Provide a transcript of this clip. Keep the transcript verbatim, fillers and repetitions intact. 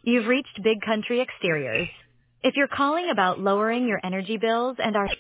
You've reached Big Country Exteriors. If you're calling about lowering your energy bills and are